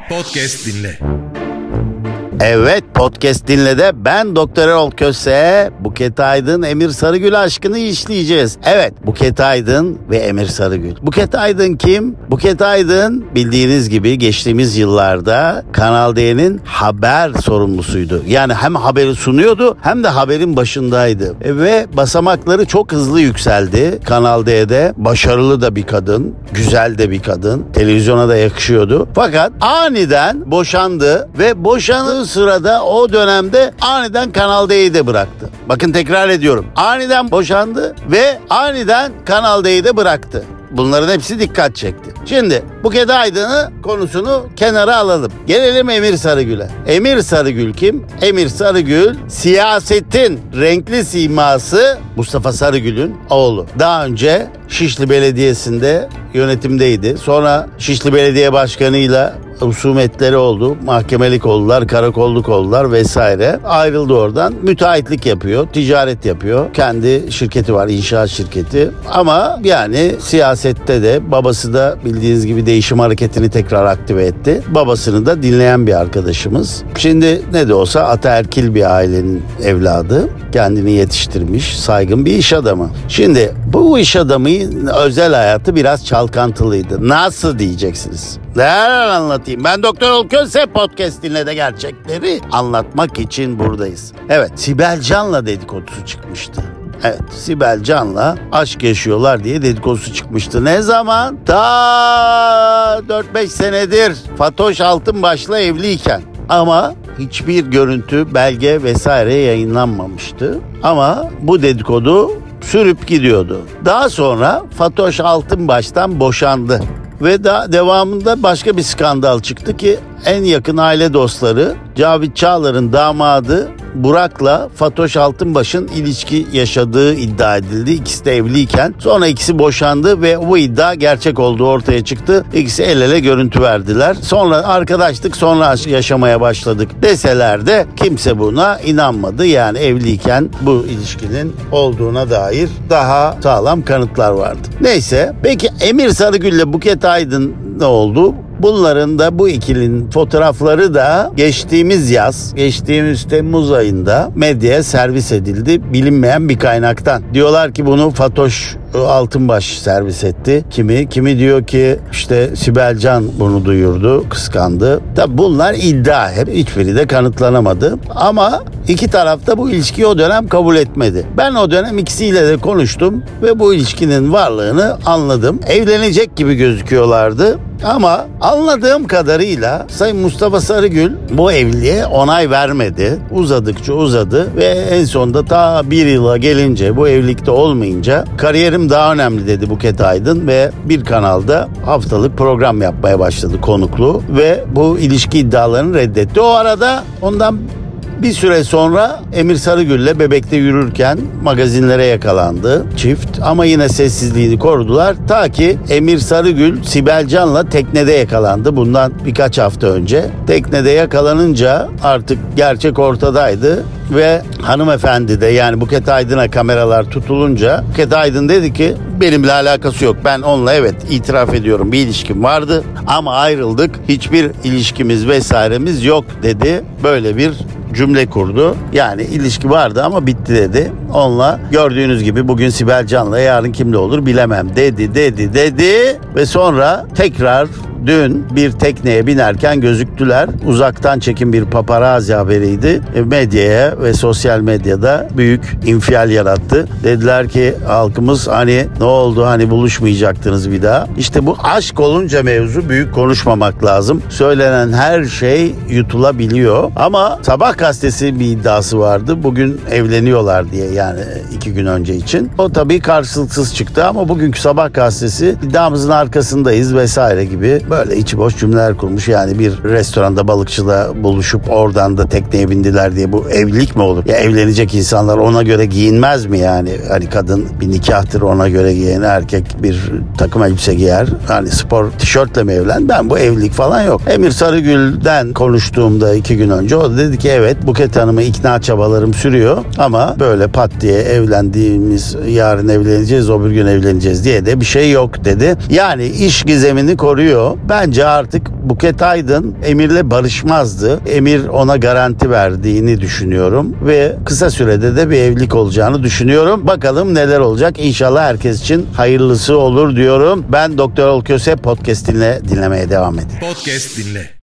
Podcast dinle. Evet, podcast dinlede ben Doktor Erol Köse, Buket Aydın, Emir Sarıgül aşkını işleyeceğiz. Evet, Buket Aydın ve Emir Sarıgül. Buket Aydın kim? Buket Aydın bildiğiniz gibi geçtiğimiz yıllarda Kanal D'nin haber sorumlusuydu. Yani hem haberi sunuyordu hem de haberin başındaydı. Ve basamakları çok hızlı yükseldi Kanal D'de. Başarılı da bir kadın, güzel de bir kadın. Televizyona da yakışıyordu. Fakat aniden boşandı ve boşandığı sırada o dönemde aniden Kanal D'yi de bıraktı. Bakın tekrar ediyorum. Aniden boşandı ve aniden Kanal D'yi de bıraktı. Bunların hepsi dikkat çekti. Şimdi Buket Aydın'ı konusunu kenara alalım. Gelelim Emir Sarıgül'e. Emir Sarıgül kim? Emir Sarıgül siyasetin renkli siması Mustafa Sarıgül'ün oğlu. Daha önce Şişli Belediyesi'nde yönetimdeydi. Sonra Şişli Belediye Başkanı'yla husumetleri oldu. Mahkemelik oldular, karakolluk oldular vesaire. Ayrıldı oradan. Müteahhitlik yapıyor, ticaret yapıyor. Kendi şirketi var, inşaat şirketi. Ama yani siyasette de babası da bildiğiniz gibi değişim hareketini tekrar aktive etti. Babasını da dinleyen bir arkadaşımız. Şimdi ne de olsa ataerkil bir ailenin evladı. Kendini yetiştirmiş, saygın bir iş adamı. Şimdi bu iş adamının özel hayatı biraz çalkantılıydı. Nasıl diyeceksiniz? Neler anlatayım? Ben Doktor Erol Köse, podcast dinle gerçekleri anlatmak için buradayız. Evet, Sibel Can'la dedikodusu çıkmıştı. Evet, Sibel Can'la aşk yaşıyorlar diye dedikodusu çıkmıştı. Ne zaman? Ta 4-5 senedir Fatoş Altınbaş'la evliyken. Ama hiçbir görüntü, belge vesaire yayınlanmamıştı. Ama bu dedikodu sürüp gidiyordu. Daha sonra Fatoş Altınbaş'tan boşandı. Ve devamında başka bir skandal çıktı ki en yakın aile dostları Cavit Çağlar'ın damadı Burak'la Fatoş Altınbaş'ın ilişki yaşadığı iddia edildi. İkisi de evliyken. Sonra ikisi boşandı ve bu iddia gerçek olduğu ortaya çıktı. İkisi el ele görüntü verdiler. Sonra arkadaşlık, sonra aşk yaşamaya başladık deseler de kimse buna inanmadı. Yani evliyken bu ilişkinin olduğuna dair daha sağlam kanıtlar vardı. Neyse, peki Emir Sarıgül ile Buket Aydın ne oldu? Bunların da, bu ikilinin fotoğrafları da geçtiğimiz Temmuz ayında medyaya servis edildi bilinmeyen bir kaynaktan. Diyorlar ki bunu Fatoş Altınbaş servis etti. Kimi diyor ki işte Sibel Can bunu duyurdu, kıskandı. Tabi bunlar iddia, hiçbiri de kanıtlanamadı. Ama iki taraf da bu ilişkiyi o dönem kabul etmedi. Ben o dönem ikisiyle de konuştum ve bu ilişkinin varlığını anladım. Evlenecek gibi gözüküyorlardı. Ama anladığım kadarıyla Sayın Mustafa Sarıgül bu evliliğe onay vermedi. Uzadıkça uzadı ve en sonunda ta bir yıla gelince, bu evlilikte olmayınca kariyerim daha önemli dedi Buket Aydın ve bir kanalda haftalık program yapmaya başladı, konuklu, ve bu ilişki iddialarını reddetti. O arada ondan bir süre sonra Emir Sarıgül'le Bebek'te yürürken magazinlere yakalandı çift, ama yine sessizliğini korudular. Ta ki Emir Sarıgül Sibel Can'la teknede yakalandı bundan birkaç hafta önce. Teknede yakalanınca artık gerçek ortadaydı ve hanımefendi de, yani Buket Aydın'a kameralar tutulunca Buket Aydın dedi ki benimle alakası yok. Ben onunla evet itiraf ediyorum bir ilişkim vardı ama ayrıldık. Hiçbir ilişkimiz vesairemiz yok dedi. Böyle bir cümle kurdu. Yani ilişki vardı ama bitti dedi. Onunla gördüğünüz gibi bugün Sibel Can'la, yarın kimle olur bilemem dedi ve sonra tekrar dün bir tekneye binerken gözüktüler. Uzaktan çekim bir paparazzi haberiydi. Medyaya ve sosyal medyada büyük infial yarattı. Dediler ki halkımız hani ne oldu, hani buluşmayacaktınız bir daha. İşte bu aşk olunca mevzu büyük konuşmamak lazım. Söylenen her şey yutulabiliyor. Ama Sabah gazetesi bir iddiası vardı. Bugün evleniyorlar diye, yani 2 gün önce için. O tabii karşılıksız çıktı ama bugünkü Sabah gazetesi iddiamızın arkasındayız vesaire gibi böyle içi boş cümleler kurmuş. Yani bir restoranda balıkçıla buluşup oradan da tekneye bindiler diye bu evlilik mi olur? Ya evlenecek insanlar ona göre giyinmez mi yani? Hani kadın bir nikahtır, ona göre giyen, erkek bir takım elbise giyer. Hani spor tişörtle mi evlen? Ben bu evlilik falan yok. Emir Sarıgül'den konuştuğumda 2 gün önce o da dedi ki evet, Buket Hanım'ı ikna çabalarım sürüyor ama böyle pat diye evlendiğimiz, yarın evleneceğiz, öbür gün evleneceğiz diye de bir şey yok dedi. Yani iş gizemini koruyor. bence artık Buket Aydın Emir'le barışmazdı. Emir ona garanti verdiğini düşünüyorum ve kısa sürede de bir evlilik olacağını düşünüyorum. Bakalım neler olacak. İnşallah herkes için hayırlısı olur diyorum. Ben Doktor Erol Köse, podcast dinlemeye devam edin. Podcast dinle.